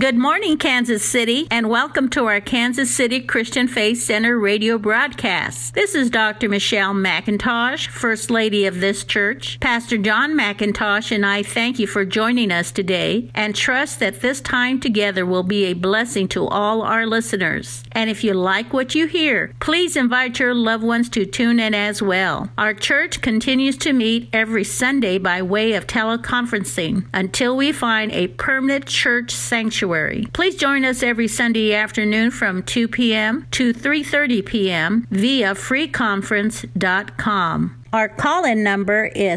Good morning, Kansas City, and welcome to our Kansas City Christian Faith Center radio broadcast. This is Dr. Michelle McIntosh, First Lady of this church. Pastor John McIntosh and I thank you for joining us today and trust that this time together will be a blessing to all our listeners. And if you like what you hear, please invite your loved ones to tune in as well. Our church continues to meet every Sunday by way of teleconferencing until we find a permanent church sanctuary. Please join us every Sunday afternoon from 2 p.m. to 3:30 p.m. via freeconference.com. Our call-in number is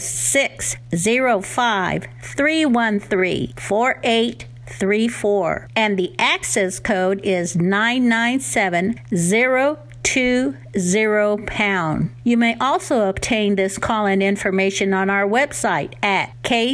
605-313-4834, and the access code is 997020#. You may also obtain this call-in information on our website at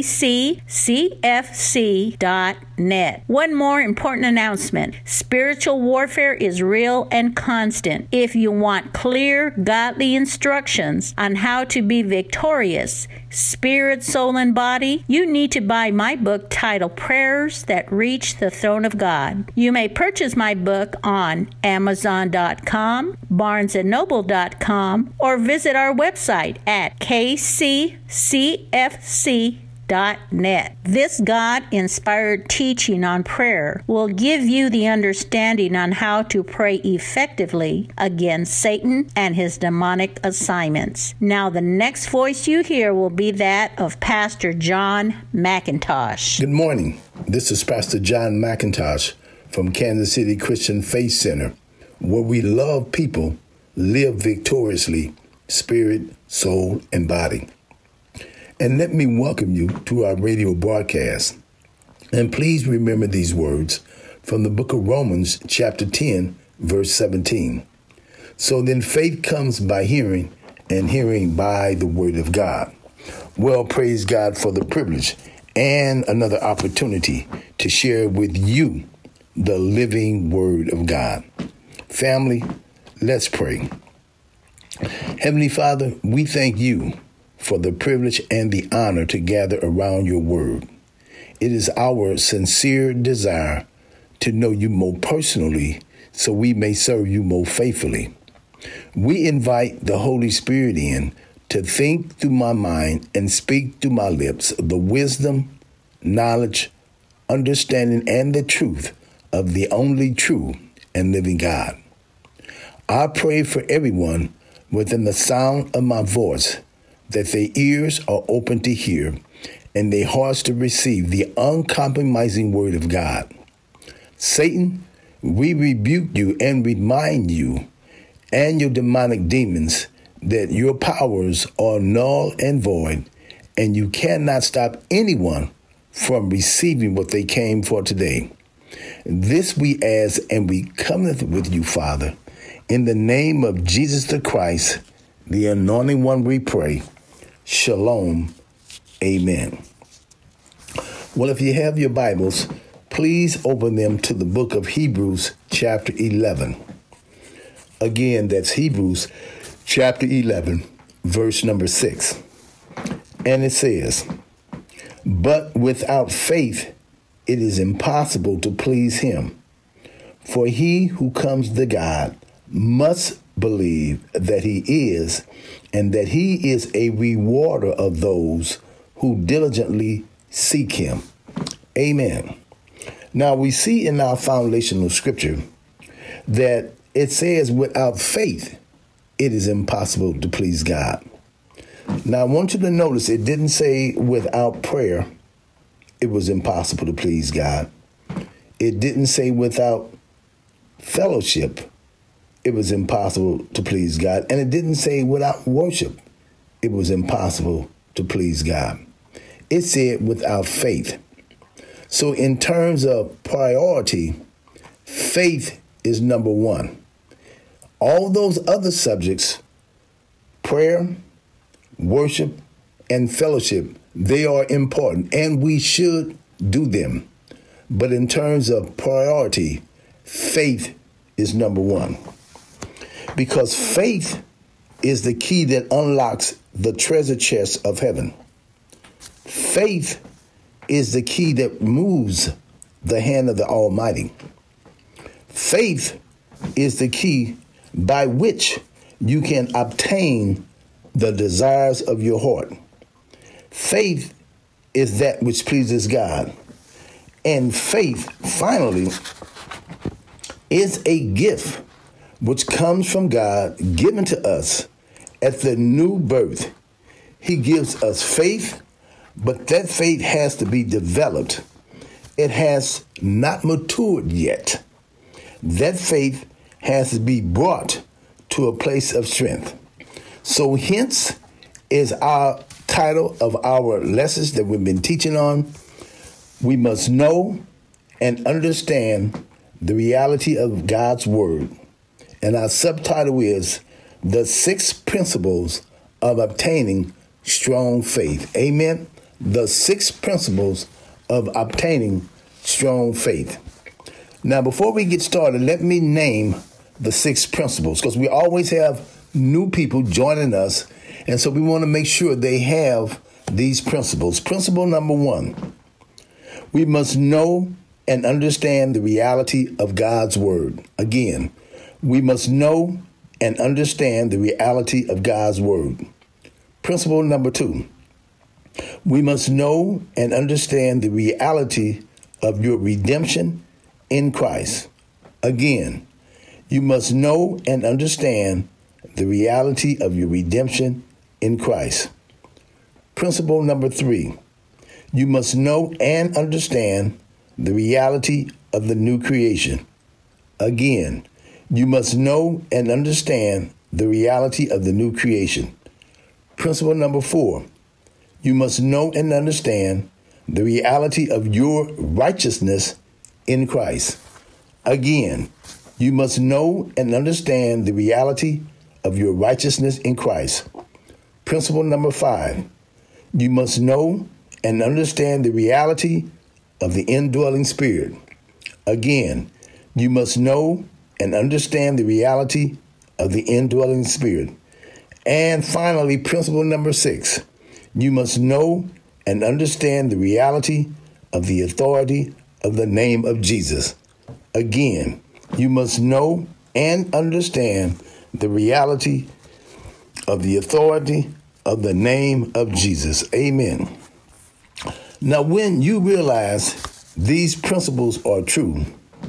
kccfc.net. One more important announcement. Spiritual warfare is real and constant. If you want clear, godly instructions on how to be victorious, spirit, soul, and body, you need to buy my book titled Prayers That Reach the Throne of God. You may purchase my book on Amazon.com, BarnesandNoble.com, or visit our website at kccfc.net. This God-inspired teaching on prayer will give you the understanding on how to pray effectively against Satan and his demonic assignments. Now, the next voice you hear will be that of Pastor John McIntosh. Good morning. This is Pastor John McIntosh from Kansas City Christian Faith Center, where we love people, live victoriously, spirit, soul, and body. And let me welcome you to our radio broadcast. And please remember these words from the book of Romans, chapter 10, verse 17. So then faith comes by hearing, and hearing by the word of God. Well, praise God for the privilege and another opportunity to share with you the living word of God. Family, let's pray. Heavenly Father, we thank you for the privilege and the honor to gather around your word. It is our sincere desire to know you more personally so we may serve you more faithfully. We invite the Holy Spirit in to think through my mind and speak through my lips the wisdom, knowledge, understanding, and the truth of the only true and living God. I pray for everyone within the sound of my voice that their ears are open to hear and their hearts to receive the uncompromising word of God. Satan, we rebuke you and remind you and your demonic demons that your powers are null and void, and you cannot stop anyone from receiving what they came for today. This we ask, and we cometh with you, Father. In the name of Jesus the Christ, the anointing one, we pray. Shalom. Amen. Well, if you have your Bibles, please open them to the book of Hebrews, chapter 11. Again, that's Hebrews, chapter 11, verse number 6. And it says, "But without faith, it is impossible to please him. For he who comes to God must believe that he is, and that he is a rewarder of those who diligently seek him." Amen. Now we see in our foundational scripture that it says without faith, it is impossible to please God. Now I want you to notice it didn't say without prayer, it was impossible to please God. It didn't say without fellowship, it was impossible to please God. And it didn't say without worship, it was impossible to please God. It said without faith. So in terms of priority, faith is number one. All those other subjects, prayer, worship, and fellowship, they are important, and we should do them. But in terms of priority, faith is number one. Because faith is the key that unlocks the treasure chest of heaven. Faith is the key that moves the hand of the Almighty. Faith is the key by which you can obtain the desires of your heart. Faith is that which pleases God. And faith, finally, is a gift which comes from God, given to us at the new birth. He gives us faith, but that faith has to be developed. It has not matured yet. That faith has to be brought to a place of strength. So hence is our title of our lessons that we've been teaching on. We must know and understand the reality of God's word. And our subtitle is The 6 Principles of Obtaining Strong Faith. Amen. The 6 Principles of Obtaining Strong Faith. Now, before we get started, let me name the 6 principles, because we always have new people joining us, and so we want to make sure they have these principles. Principle number 1, we must know and understand the reality of God's word. Again, we must know and understand the reality of God's word. Principle number 2, we must know and understand the reality of your redemption in Christ. Again, you must know and understand the reality of your redemption in Christ. Principle number 3, you must know and understand the reality of the new creation. Again, you must know and understand the reality of the new creation. Principle number 4, you must know and understand the reality of your righteousness in Christ. Again, you must know and understand the reality of your righteousness in Christ. Principle number 5, you must know and understand the reality of the indwelling spirit. Again, you must know and understand the reality of the indwelling spirit. And finally, principle number 6, you must know and understand the reality of the authority of the name of Jesus. Again, you must know and understand the reality of the authority of the name of Jesus. Amen. Now, when you realize these principles are true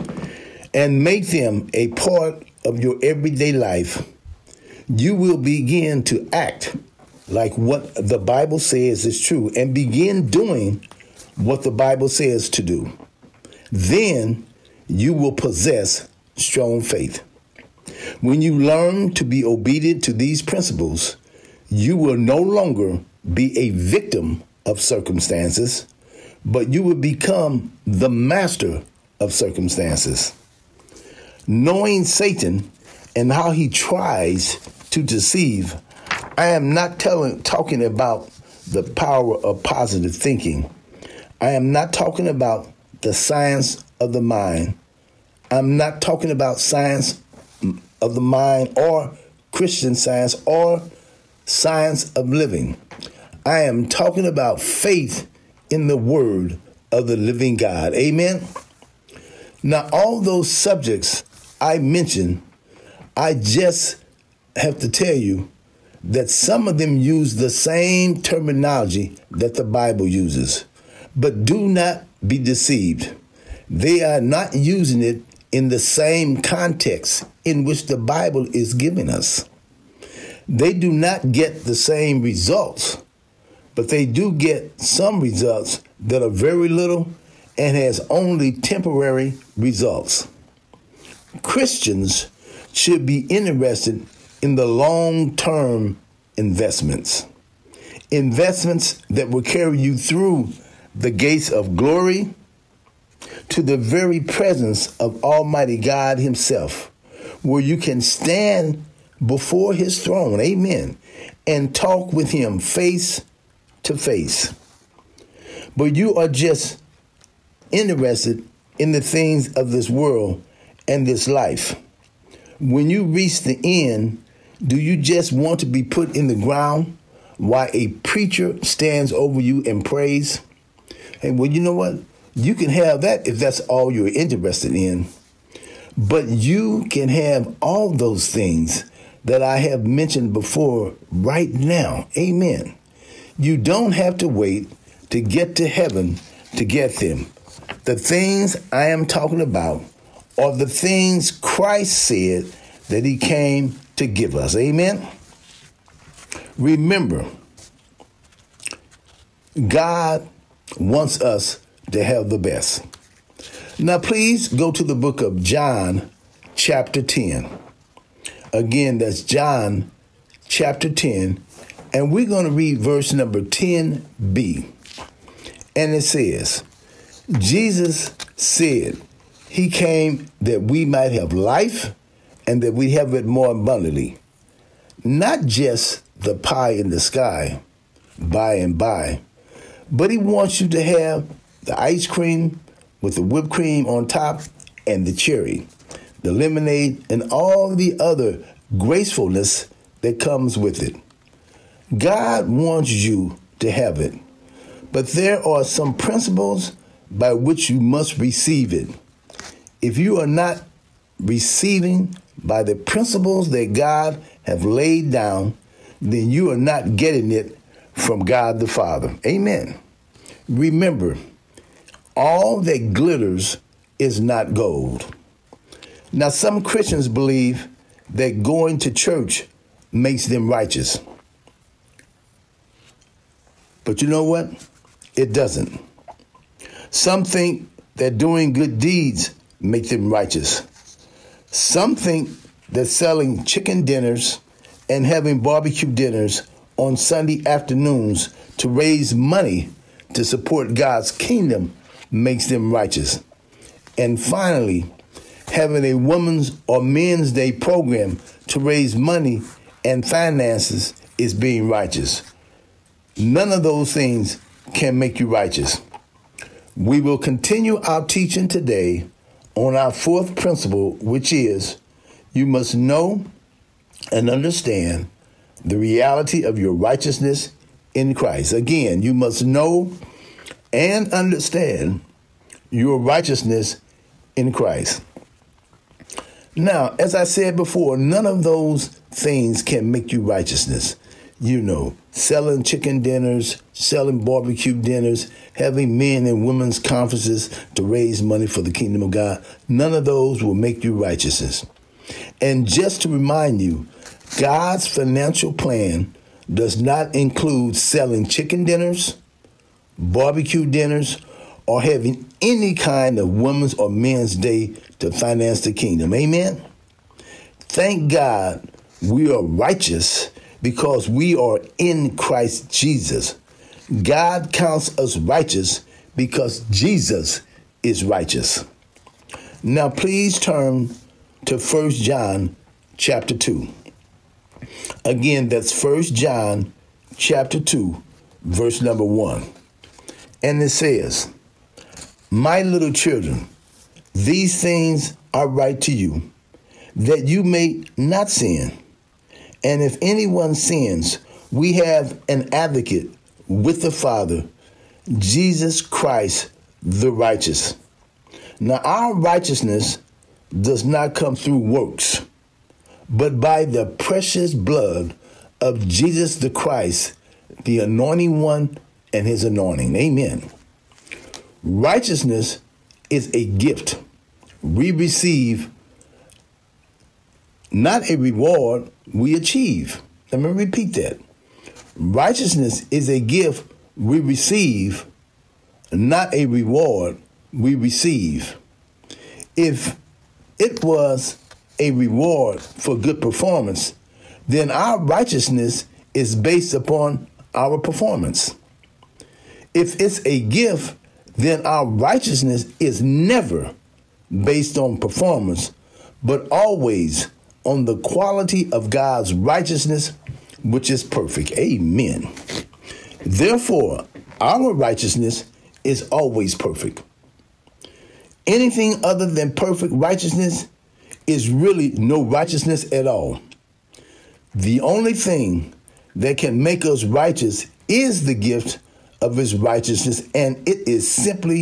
and make them a part of your everyday life, you will begin to act like what the Bible says is true and begin doing what the Bible says to do. Then you will possess strong faith. When you learn to be obedient to these principles, you will no longer be a victim of circumstances, but you will become the master of circumstances. Knowing Satan and how he tries to deceive, I am not talking about the power of positive thinking. I am not talking about the science of the mind. I'm not talking about science of the mind or Christian science or science of living. I am talking about faith in the word of the living God. Amen. Now, all those subjects I mentioned, I just have to tell you that some of them use the same terminology that the Bible uses. But do not be deceived. They are not using it in the same context in which the Bible is giving us. They do not get the same results, but they do get some results that are very little and has only temporary results. Christians should be interested in the long-term investments that will carry you through the gates of glory to the very presence of Almighty God himself, where you can stand before his throne, amen, and talk with him face to face. But you are just interested in the things of this world and this life. When you reach the end, do you just want to be put in the ground while a preacher stands over you and prays? Hey, well, you know what? You can have that if that's all you're interested in. But you can have all those things that I have mentioned before right now. Amen. You don't have to wait to get to heaven to get them. The things I am talking about are the things Christ said that he came to give us. Amen. Remember, God wants us to have the best. Now, please go to the book of John, chapter 10. Again, that's John, chapter 10. And we're going to read verse number 10b. And it says, Jesus said he came that we might have life and that we have it more abundantly. Not just the pie in the sky, by and by, but he wants you to have the ice cream with the whipped cream on top and the cherry, the lemonade, and all the other gracefulness that comes with it. God wants you to have it, but there are some principles by which you must receive it. If you are not receiving by the principles that God have laid down, then you are not getting it from God the Father. Amen. Remember, all that glitters is not gold. Now, some Christians believe that going to church makes them righteous. But you know what? It doesn't. Some think that doing good deeds make them righteous. Some think that selling chicken dinners and having barbecue dinners on Sunday afternoons to raise money to support God's kingdom makes them righteous. And finally, having a women's or men's day program to raise money and finances is being righteous. None of those things can make you righteous. We will continue our teaching today on our fourth principle, which is you must know and understand the reality of your righteousness in Christ. Again, you must know and understand your righteousness in Christ. Now, as I said before, none of those things can make you righteousness. You know, selling chicken dinners, selling barbecue dinners, having men and women's conferences to raise money for the kingdom of God. None of those will make you righteousness. And just to remind you, God's financial plan does not include selling chicken dinners, barbecue dinners, or having any kind of women's or men's day to finance the kingdom. Amen? Thank God we are righteous because we are in Christ Jesus. God counts us righteous because Jesus is righteous. Now please turn to 1 John chapter 2. Again, that's 1 John chapter 2, verse number 1. And it says, "My little children, these things I write to you, that you may not sin. And if anyone sins, we have an advocate with the Father, Jesus Christ the righteous." Now, our righteousness does not come through works, but by the precious blood of Jesus the Christ, the anointing one and his anointing. Amen. Righteousness is a gift we receive, not a reward we achieve. Let me repeat that. Righteousness is a gift we receive, not a reward we receive. If it was a reward for good performance, then our righteousness is based upon our performance. If it's a gift, then our righteousness is never based on performance, but always on the quality of God's righteousness, which is perfect. Amen. Therefore, our righteousness is always perfect. Anything other than perfect righteousness is really no righteousness at all. The only thing that can make us righteous is the gift of his righteousness, and it is simply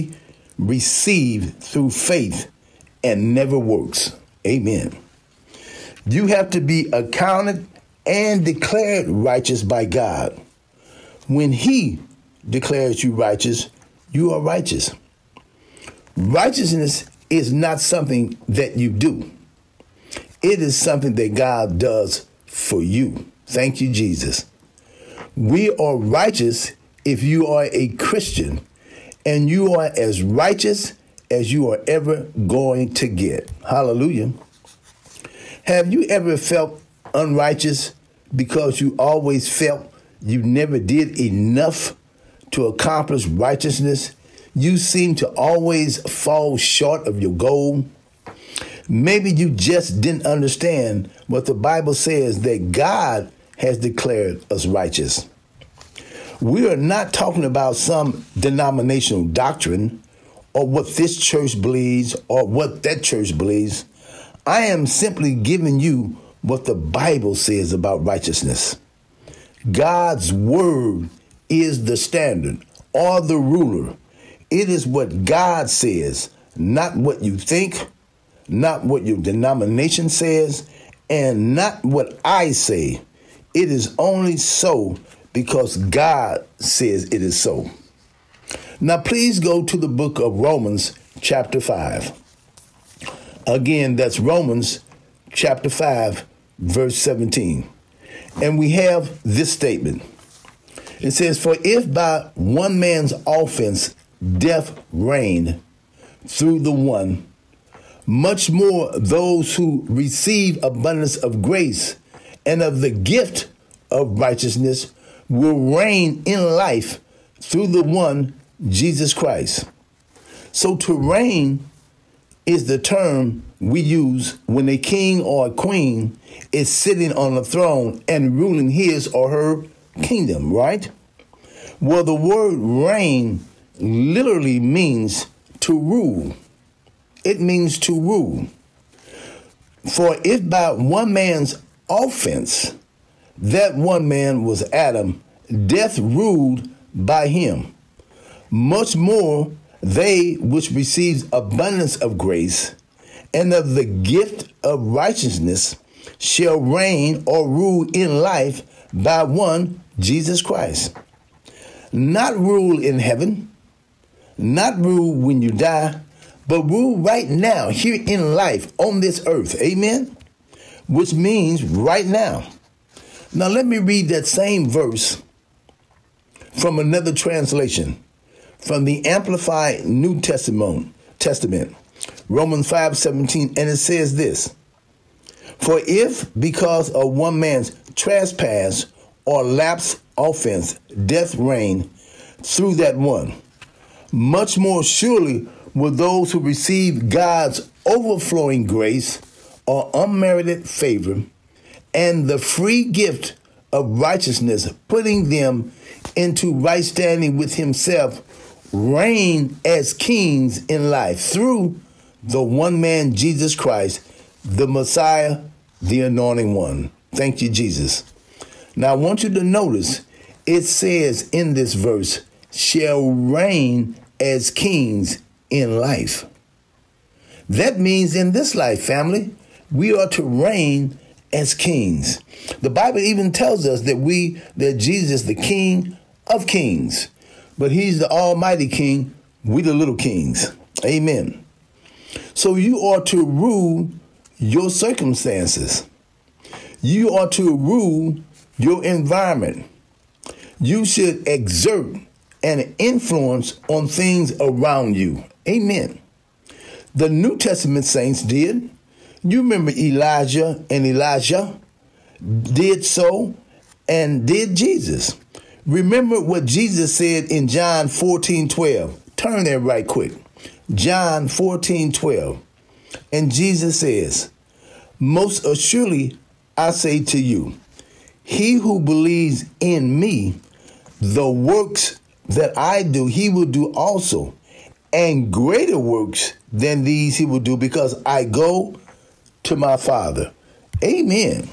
received through faith and never works. Amen. You have to be accounted and declared righteous by God. When he declares you righteous, you are righteous. Righteousness is not something that you do. It is something that God does for you. Thank you, Jesus. We are righteous if you are a Christian, and you are as righteous as you are ever going to get. Hallelujah. Have you ever felt unrighteous because you always felt you never did enough to accomplish righteousness? You seem to always fall short of your goal. Maybe you just didn't understand what the Bible says, that God has declared us righteous. We are not talking about some denominational doctrine or what this church believes or what that church believes. I am simply giving you what the Bible says about righteousness. God's word is the standard or the ruler. It is what God says, not what you think, not what your denomination says, and not what I say. It is only so because God says it is so. Now, please go to the book of Romans, chapter 5. Again, that's Romans, chapter 5, verse 17. And we have this statement. It says, "For if by one man's offense death reigned through the one, much more those who receive abundance of grace and of the gift of righteousness will reign in life through the one, Jesus Christ." So to reign is the term we use when a king or a queen is sitting on a throne and ruling his or her kingdom, right? Well, the word reign literally means to rule. It means to rule. For if by one man's offense, that one man was Adam, death ruled by him, much more they which receive abundance of grace and of the gift of righteousness shall reign or rule in life by one, Jesus Christ. Not rule in heaven, not rule when you die, but rule right now, here in life, on this earth. Amen? Which means right now. Now let me read that same verse from another translation, from the Amplified New Testament, Romans 5:17, and it says this: "For if because of one man's trespass or lapse offense death reigned through that one, much more surely will those who receive God's overflowing grace or unmerited favor and the free gift of righteousness, putting them into right standing with himself, reign as kings in life through the one man, Jesus Christ, the Messiah, the anointing one." Thank you, Jesus. Now I want you to notice it says in this verse, shall reign as kings in life. That means in this life, family, we are to reign as kings. The Bible even tells us that Jesus is the King of kings, but he's the almighty king, we the little kings. Amen. So you are to rule your circumstances. You are to rule your environment. You should exert an influence on things around you. Amen. The New Testament saints did. You remember Elijah and Elijah did so, and did Jesus. Remember what Jesus said in John 14:12. Turn there right quick. John 14:12. And Jesus says, "Most assuredly I say to you, he who believes in me, the works that I do, he will do also, and greater works than these he will do, because I go to my Father." Amen.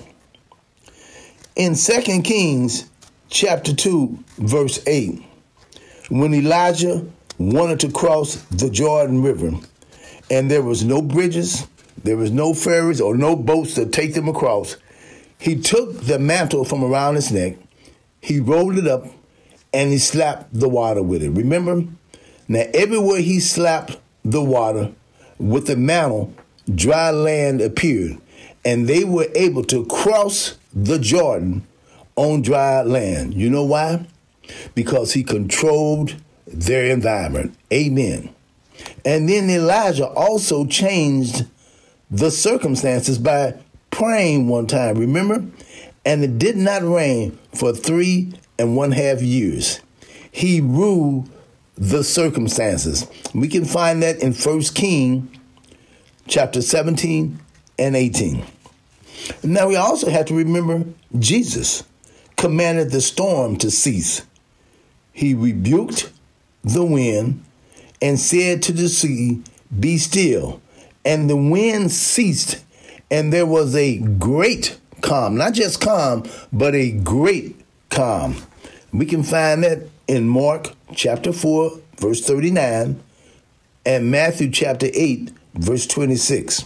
In 2 Kings chapter 2, verse 8, when Elijah wanted to cross the Jordan River, and there was no bridges, there was no ferries or no boats to take them across, he took the mantle from around his neck, he rolled it up, and he slapped the water with it. Remember? Now, everywhere he slapped the water with the mantle, dry land appeared, and they were able to cross the Jordan on dry land. You know why? Because he controlled their environment. Amen. And then Elijah also changed the circumstances by praying one time, remember? And it did not rain for 3.5 years. He ruled the circumstances. We can find that in 1 Kings chapter 17 and 18. Now we also have to remember Jesus commanded the storm to cease. He rebuked the wind and said to the sea, "Be still." And the wind ceased, and there was a great calm. Not just calm, but a great calm. We can find that in Mark chapter 4, verse 39, and Matthew chapter 8, verse 26.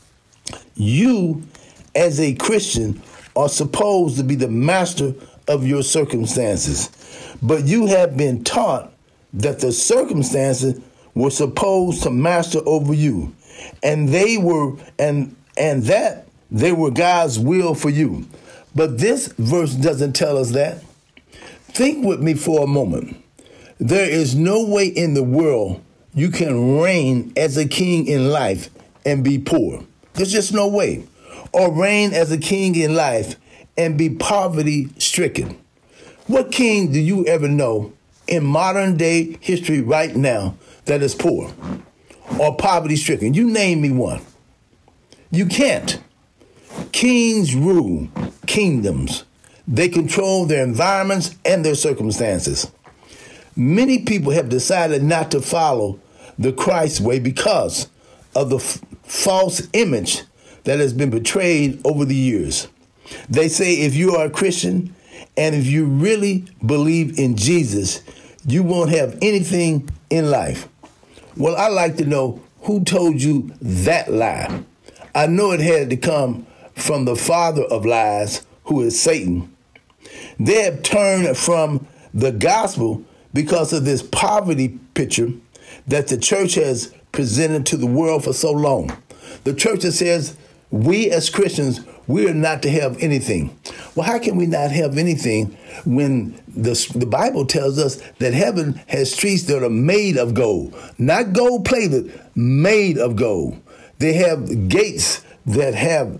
You, as a Christian, are supposed to be the master of your circumstances, but you have been taught that the circumstances were supposed to master over you, and they were that they were God's will for you. But this verse doesn't tell us that. Think with me for a moment. There is no way in the world you can reign as a king in life and be poor. There's just no way. Or reign as a king in life and be poverty stricken. What king do you ever know in modern day history right now that is poor or poverty stricken? You name me one. You can't. Kings rule kingdoms. They control their environments and their circumstances. Many people have decided not to follow the Christ way because of the false image that has been portrayed over the years. They say if you are a Christian and if you really believe in Jesus, you won't have anything in life. Well, I'd like to know who told you that lie. I know it had to come from the father of lies, who is Satan. They have turned from the gospel because of this poverty picture that the church has presented to the world for so long. The church that says we as Christians, we are not to have anything. Well, how can we not have anything when the Bible tells us that heaven has streets that are made of gold, not gold plated, made of gold. They have gates that have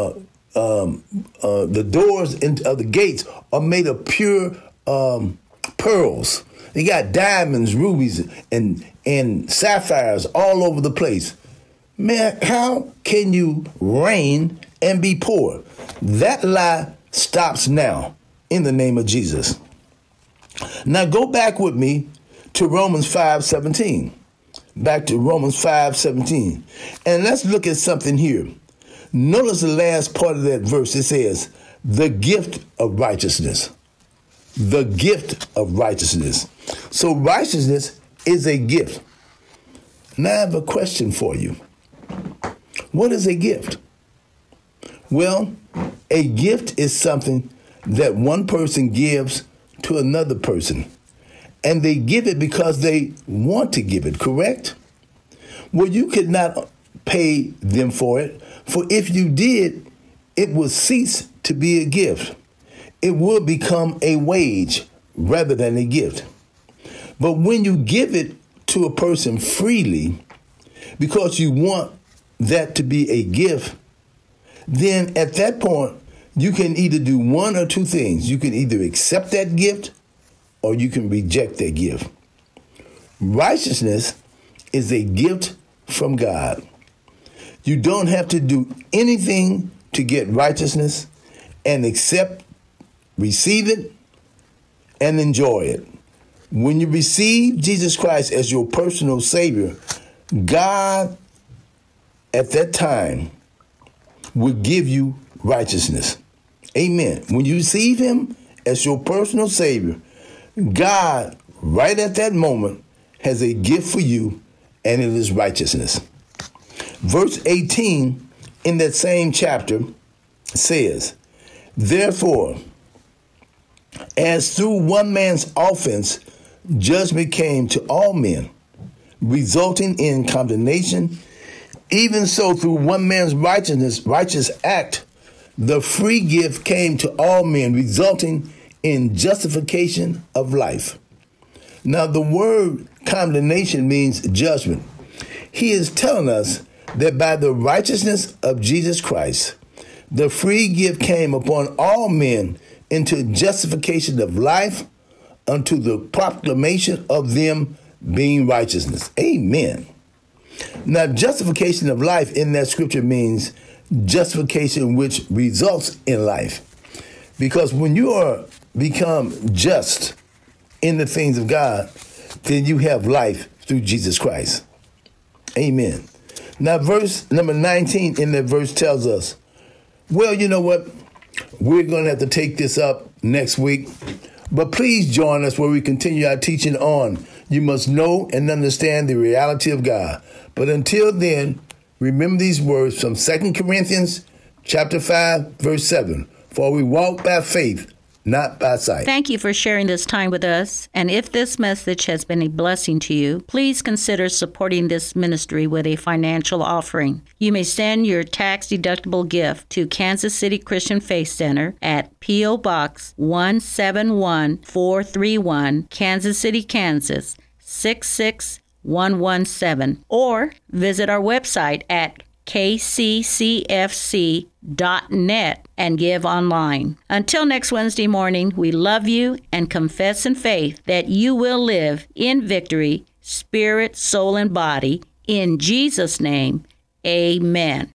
the doors of the gates are made of pure pearls. They got diamonds, rubies, and sapphires all over the place. Man, how can you reign and be poor? That lie stops now in the name of Jesus. Now go back with me to Romans 5:17. Back to Romans 5:17. And let's look at something here. Notice the last part of that verse. It says, the gift of righteousness. The gift of righteousness. So righteousness is a gift. Now I have a question for you. What is a gift? Well, a gift is something that one person gives to another person. And they give it because they want to give it, correct? Well, you could not pay them for it. For if you did, it would cease to be a gift. It would become a wage rather than a gift. But when you give it to a person freely, because you want that to be a gift, then at that point, you can either do one or two things. You can either accept that gift or you can reject that gift. Righteousness is a gift from God. You don't have to do anything to get righteousness and receive it, and enjoy it. When you receive Jesus Christ as your personal Savior, God at that time will give you righteousness. Amen. When you receive Him as your personal Savior, God right at that moment has a gift for you, and it is righteousness. Verse 18 in that same chapter says, therefore, as through one man's offense, judgment came to all men, resulting in condemnation, even so through one man's righteous act, the free gift came to all men, resulting in justification of life. Now, the word condemnation means judgment. He is telling us that by the righteousness of Jesus Christ, the free gift came upon all men into justification of life unto the proclamation of them being righteousness. Amen. Now, justification of life in that scripture means justification which results in life. Because when you are become just in the things of God, then you have life through Jesus Christ. Amen. Now, verse number 19 in that verse tells us, well, you know what? We're going to have to take this up next week. But please join us where we continue our teaching on you must know and understand the reality of God. But until then, remember these words from 2 Corinthians chapter 5, verse 7. For we walk by faith, not by sight. Thank you for sharing this time with us. And if this message has been a blessing to you, please consider supporting this ministry with a financial offering. You may send your tax-deductible gift to Kansas City Christian Faith Center at P.O. Box 171431, Kansas City, Kansas 66117, or visit our website at kccfc.net and give online. Until next Wednesday morning, we love you and confess in faith that you will live in victory, spirit, soul, and body. In Jesus' name, amen.